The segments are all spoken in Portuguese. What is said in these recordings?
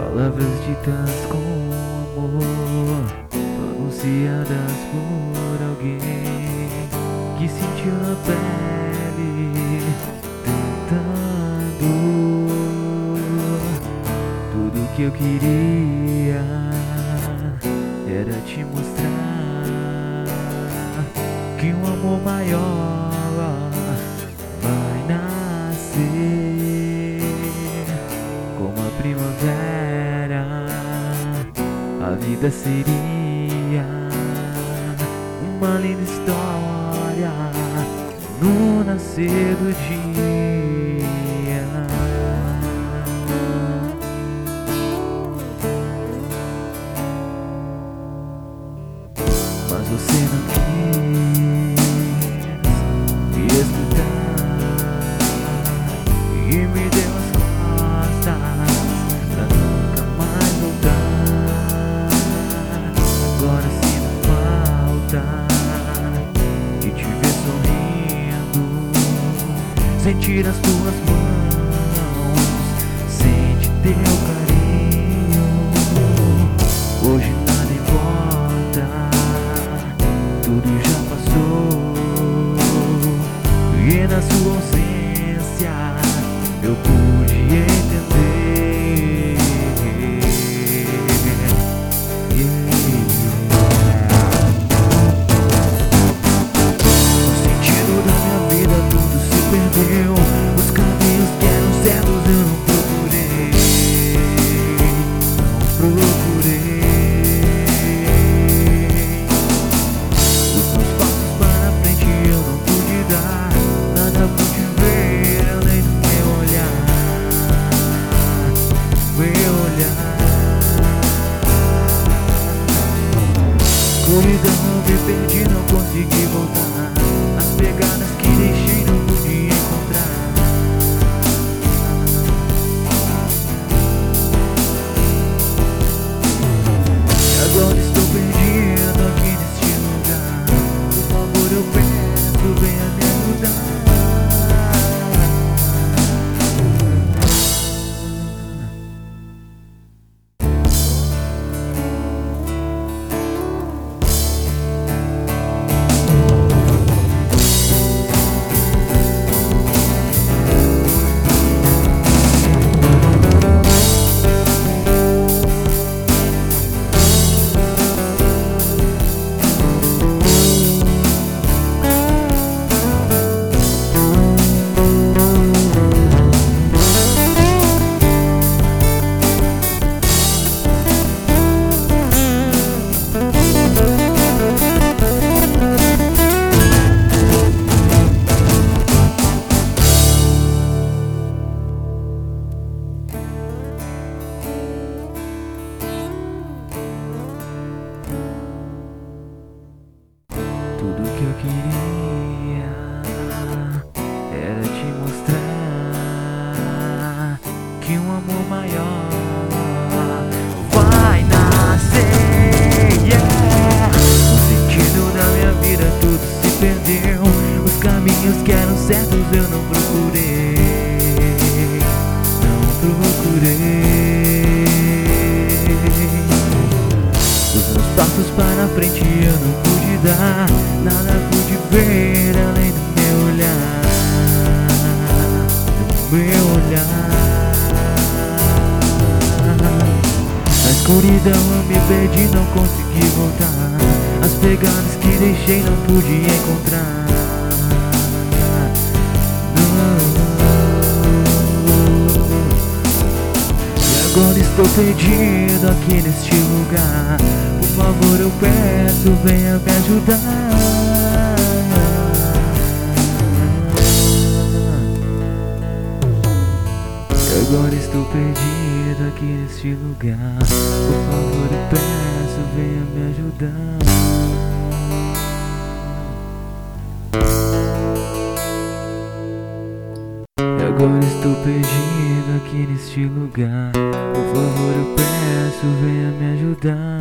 Palavras ditas com amor, pronunciadas por alguém que sentiu na pele, tentando. Tudo que eu queria era te mostrar que um amor maior vai nascer como a primavera. A vida seria uma linda história no nascer do dia. Mas você não quis me escutar e me deu as costas pra nunca mais voltar. Agora sinto falta de te ver sorrindo, sentir as tuas mãos, sente teu carinho. Hoje nada importa, tudo já passou, e na sua ausência eu pude entender. O sentido da minha vida tudo se perdeu, os caminhos que eram certos eu não procurei, não procurei. Escuridão, eu me perdi, não consegui voltar. As pegadas que deixei não pude encontrar. E agora estou perdido aqui neste lugar. Por favor, eu peço, venha me ajudar. Tudo que eu queria era te mostrar que um amor maior vai nascer, yeah. O sentido da minha vida tudo se perdeu, os caminhos que eram certos eu não procurei, não procurei. Os meus passos para frente eu não pude dar, nada pude ver além do meu olhar, do meu olhar. Na escuridão eu me perdi, não consegui voltar. As pegadas que deixei não pude encontrar. E agora estou perdido aqui neste lugar. Por favor, eu peço, venha me ajudar. Agora estou perdido aqui neste lugar. Por favor, eu peço, venha me ajudar. Agora estou perdido aqui neste lugar. Por favor, eu peço, venha me ajudar.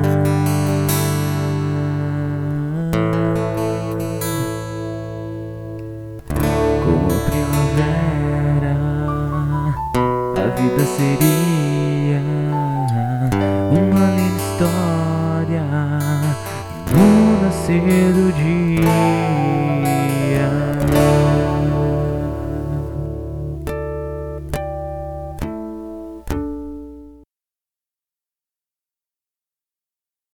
Como a primavera, a vida seria medo de ir.